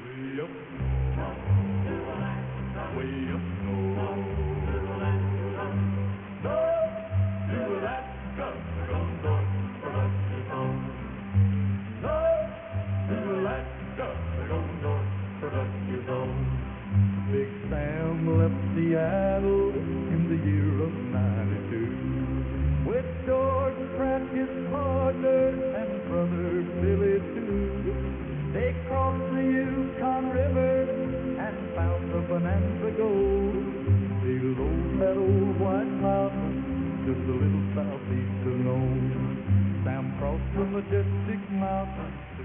Way up way up north to Alaska, going north for Dusty Falls. North to Alaska, going north for Dusty Falls. Big Sam left Seattle in the year of '92 with George Pratt, his partner, and brother Billy too. They crossed the Yukon River and found the Bonanza Gold below that old white mountain, just a little southeast of Nome. Sam crossed the majestic mountain